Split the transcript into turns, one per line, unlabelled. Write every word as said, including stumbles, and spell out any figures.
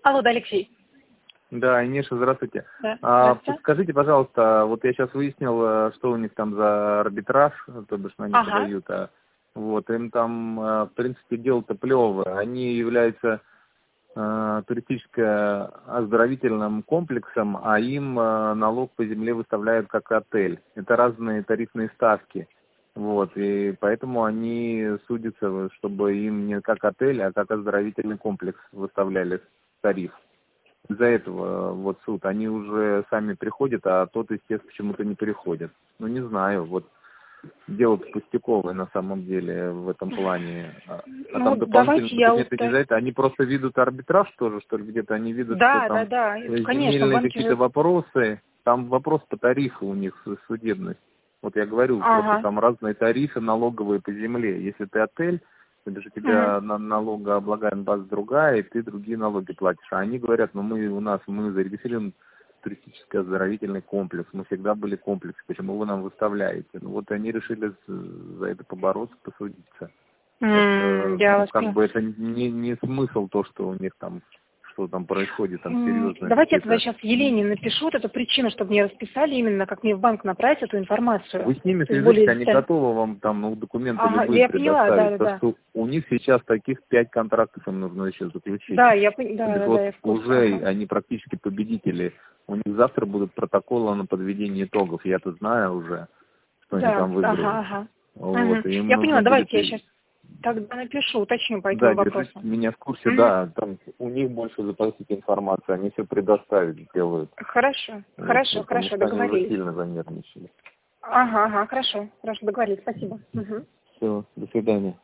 Алло, да, Алексей.
Да, Инеша, здравствуйте.
Да,
А,
здравствуйте.
подскажите, пожалуйста, вот я сейчас выяснил, что у них там за арбитраж, то бишь они
Ага.
подают, а вот им там, в принципе, дело-то плевое. Они являются э, туристическо-оздоровительным комплексом, а им э, налог по земле выставляют как отель. Это разные тарифные ставки. Вот, и поэтому они судятся, чтобы им не как отель, а как оздоровительный комплекс выставляли тариф. Из-за этого вот суд. Они уже сами приходят, а тот, естественно, почему-то не переходит. Ну, не знаю, вот дело пустяковое на самом деле в этом плане. А, а
Ну,
там дополнительные
давайте я
документы не
уточню.
за это. Они просто ведут арбитраж тоже, что ли, где-то они видят, что
Да, да,
там
да,
э,
конечно,
земельные
банки
какие-то
же...
вопросы. Там вопрос по тарифу у них судебность. Вот я говорю, просто
Ага.
там разные тарифы налоговые по земле. Если ты отель, это же у
Мгм.
тебя на налогооблагаемая база другая, и ты другие налоги платишь. А они говорят, ну мы у нас, мы зарегистрирован туристический оздоровительный комплекс, мы всегда были комплекс, почему вы нам выставляете? Ну вот они решили за это побороться, посудиться.
М,
Это,
Я
ну
вас
как
поняла.
бы это не, не смысл то, что у них там, что там происходит, там
М,
серьезные
Давайте я тогда
какие-то.
сейчас Елене напишу вот эту причину, чтобы мне расписали именно, как мне в банк направить эту информацию.
Вы с ними
То есть
свяжитесь,
более
они
детально.
готовы вам там ну, документы
Ага,
любые
я поняла, да,
предоставить.
да,
То,
да.
что у них сейчас таких пять контрактов им нужно еще заключить.
Да, я поняла,
То
да,
бишь
да, да,
вот
я в курсе,
уже
ага.
они практически победители. У них завтра будут протоколы на подведение итогов. Я-то знаю уже, что они
Да,
там
ага,
выиграли.
ага.
Вот,
Мгм.
и им
Я
нужно
поняла,
будет...
давайте я сейчас тогда напишу, уточню по этому
Да, держите
вопросу.
меня в курсе,
Мгм.
да, там у них больше запросить информации, они все предоставить делают.
Хорошо,
Вот,
хорошо,
потому
хорошо,
что они уже
договорились.
сильно занервничали.
Ага, ага, хорошо, хорошо, договорились, спасибо. Мгм.
Все, до свидания.